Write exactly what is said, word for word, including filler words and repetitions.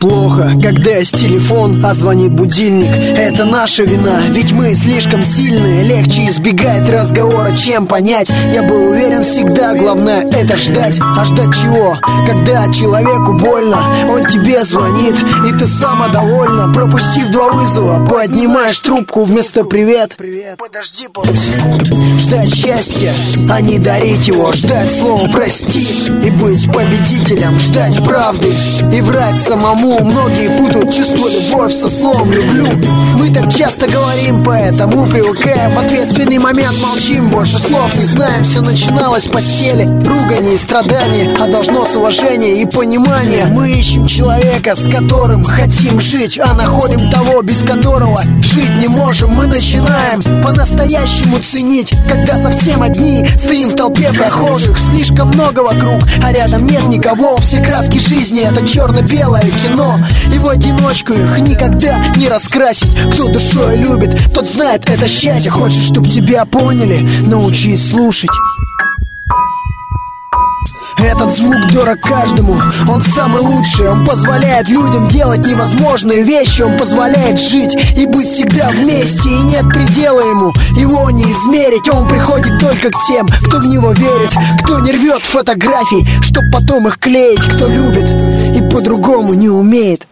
Плохо, когда есть телефон, а звонит будильник. Это наша вина, ведь мы слишком сильные. Легче избегать разговора, чем понять. Я был уверен всегда, главное это ждать. А ждать чего? Когда человеку больно, он тебе звонит, и ты самодовольна. Пропустив два вызова, поднимаешь трубку вместо «привет». Подожди пару секунд. Ждать счастья, а не дарить его. Ждать слова «прости» и быть победителем. Ждать правды и врать самому. Многие путают чувство любовь со словом «люблю». Мы так часто говорим, поэтому привыкаем. В ответственный момент молчим, больше слов не знаем. Все начиналось в постели, ругани и страдания, а должно с уважения и понимания. Мы ищем человека, с которым хотим жить, а находим того, без которого жить не можем. Мы начинаем по-настоящему ценить, когда совсем одни стоим в толпе прохожих. Слишком много вокруг, а рядом нет никого. Все краски жизни — это черно-белое кино, и в одиночку их никогда не раскрасить. Кто душой любит, тот знает это счастье. Хочешь, чтоб тебя поняли? Научись слушать. Этот звук дорог каждому, он самый лучший. Он позволяет людям делать невозможные вещи. Он позволяет жить и быть всегда вместе. И нет предела ему, его не измерить. Он приходит только к тем, кто в него верит, кто не рвет фотографий, чтоб потом их клеить, кто любит и по-другому не умеет.